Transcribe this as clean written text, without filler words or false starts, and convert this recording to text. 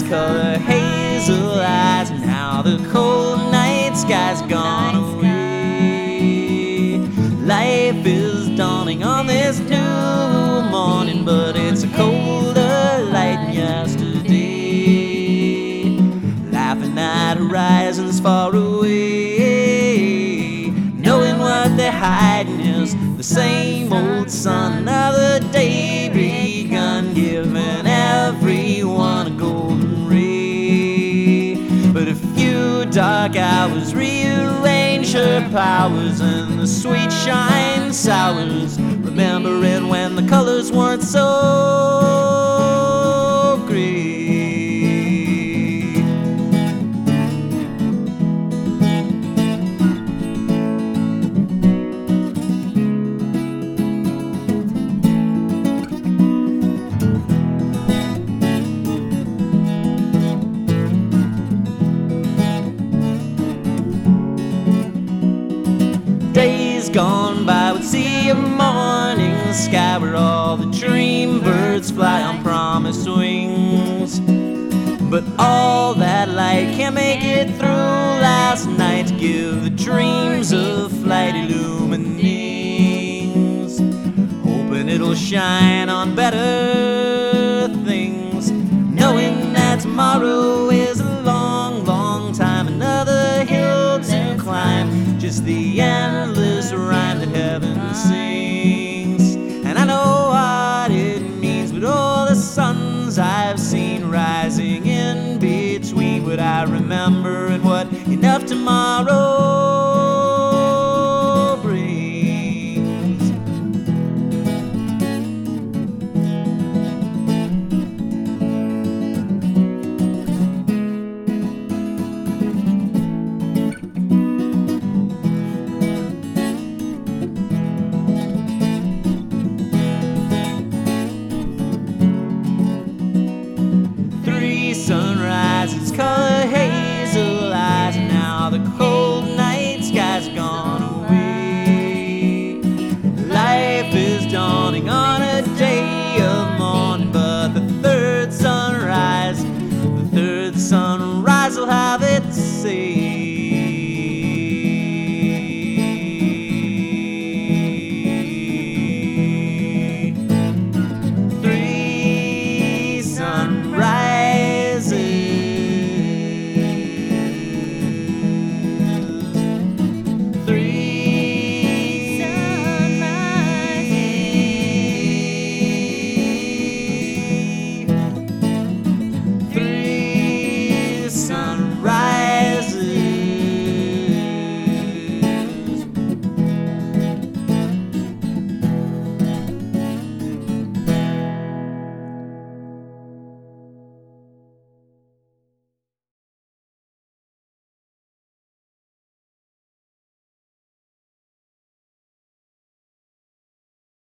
rose-colored hazel eyes. Now the cold night sky's gone away. Life is dawning on this new morning, but it's a colder light than yesterday. Laughing at horizons far away, knowing what they're hiding is the same old sun. Another day begun, giving everyone a golden ray. But a few dark hours rearrange her powers, and the sweet shine sours, remembering when the colors weren't so great. Days gone by would see a morning sky where all the dream birds fly on promised wings. But all that light can't make it through last night to give the dreams of flight illuminings, hoping it'll shine on better things, knowing that tomorrow is a long, long time, another hill to climb, just the endless rhyme that heaven sings. And I know what it means, but all the suns I've seen rising in between what I remember and what enough tomorrow